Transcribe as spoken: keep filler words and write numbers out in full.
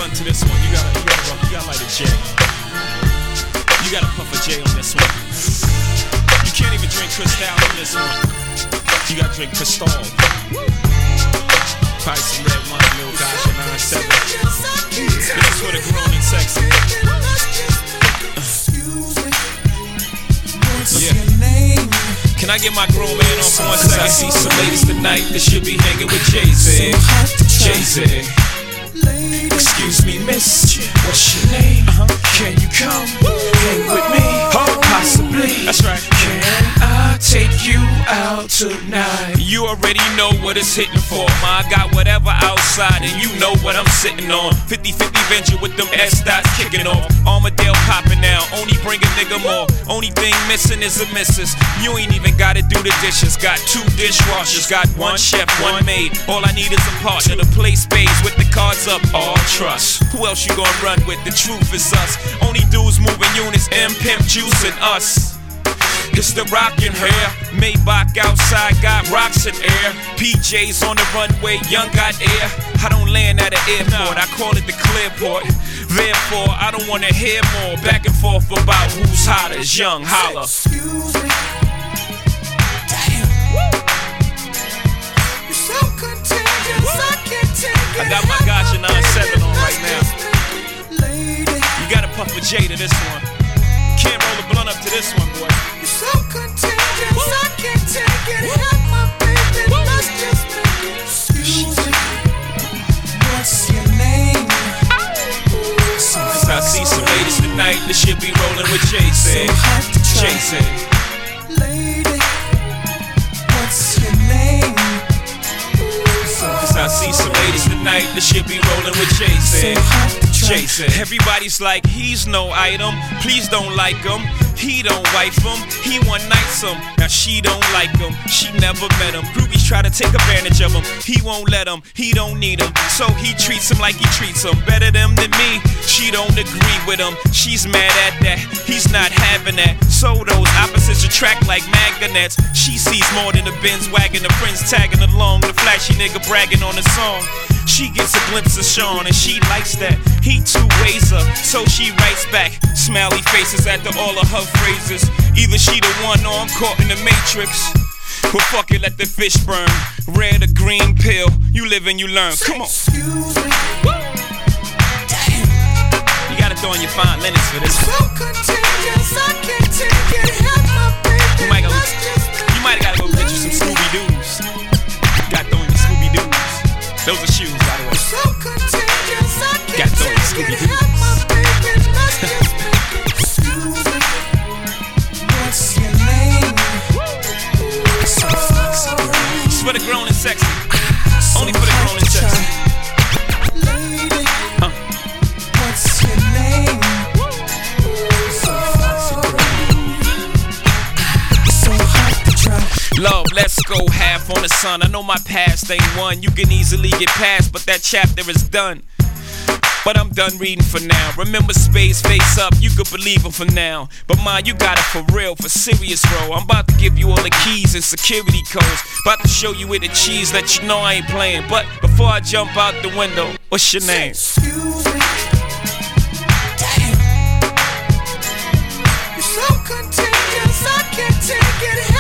blunt to this one. You gotta, you gotta, you gotta light a J. You gotta puff a J on this one. You can't even drink Cristal on this one. You gotta drink Cristal. Probably some red wine, little gosh, and nine seven. This is for the grown and sexy. Yeah. Can I get my grown man on for one second? I see some ladies tonight that should be hanging with Jay-Z. Jay-Z. Excuse me, miss, what's your name? Uh-huh. Can you come hang with me? Oh, possibly. That's right. Can I take you out tonight? You already know what it's hitting for, ma. I got whatever outside and you know what I'm sitting on. fifty fifty venture with them S-dots kicking off. Armadale popping now, only bring a nigga more. Only thing missing is a missus. You ain't even gotta do the dishes. Got two dishwashers, got one chef, one maid. All I need is a partner to play spades with the cards up. All trust. Who else you gonna run with? The truth is us. Only dudes moving units, M Pimp Juice and us. It's the rockin' hair. Maybach outside got rocks in air. P Js on the runway, young got air. I don't land at an airport, I call it the Clearport. Therefore, I don't wanna hear more back and forth about who's hotter. Young holla. Excuse me. Damn. You're so contagious, I can't take it. I got my Gotcha nine seven on right now. You gotta puff a J to this one. Can't roll a blunt up to this one, boy. You're so contagious, I can't take it. Help my baby, let's just make it. Excuse me, what's your name? Cause I see some ladies tonight that should be rolling with Jay-Z. Jay-Z. Lady, what's your name? Cause I see some ladies tonight that should be rolling with Jay-Z. Jay-Z. Everybody's like, he's no item. Please don't like him. He don't wife him. He one nights him. Now she don't like him. She never met him. Groupies try to take advantage of him. He won't let him. He don't need him. So he treats him like he treats him. Better them than me. She don't agree with him. She's mad at that. He's not having that. So those opposites attract like magnets. She sees more than a Benz wagon. The friends tagging along. The flashy nigga bragging on the song. She gets a glimpse of Sean and she likes that. He two ways her, so she writes back. Smiley faces after all of her phrases. Either she the one or I'm caught in the matrix. Well, fuck it, let the fish burn. Red or green pill, you live and you learn. Come on. Excuse me. Damn. You gotta throw in your fine linens for this. So contagious, I can't take it. Help my baby. You might, go, you might gotta go get you some Scooby-Doos. Gotta throw in your Scooby-Doos. Those are shoes, by the way. So contagious, I can't Got those take it. Scooby-Doos. Help my baby, let's just make it. Excuse me, what's your name? So foxy girl. It's for the grown and sexy. Only for the grown and sexy. Lady, Huh. what's your name? So foxy girl. So hot to try. Love, let's go half on the sun. I know my past ain't one you can easily get past, but that chapter is done. But I'm done reading for now. Remember Spades face up, you could believe him for now. But ma, you got it for real, for serious, bro. I'm about to give you all the keys and security codes. About to show you where the cheese, let you know I ain't playing. But before I jump out the window, what's your name? Excuse me. Damn. You're so contagious, I can't take it.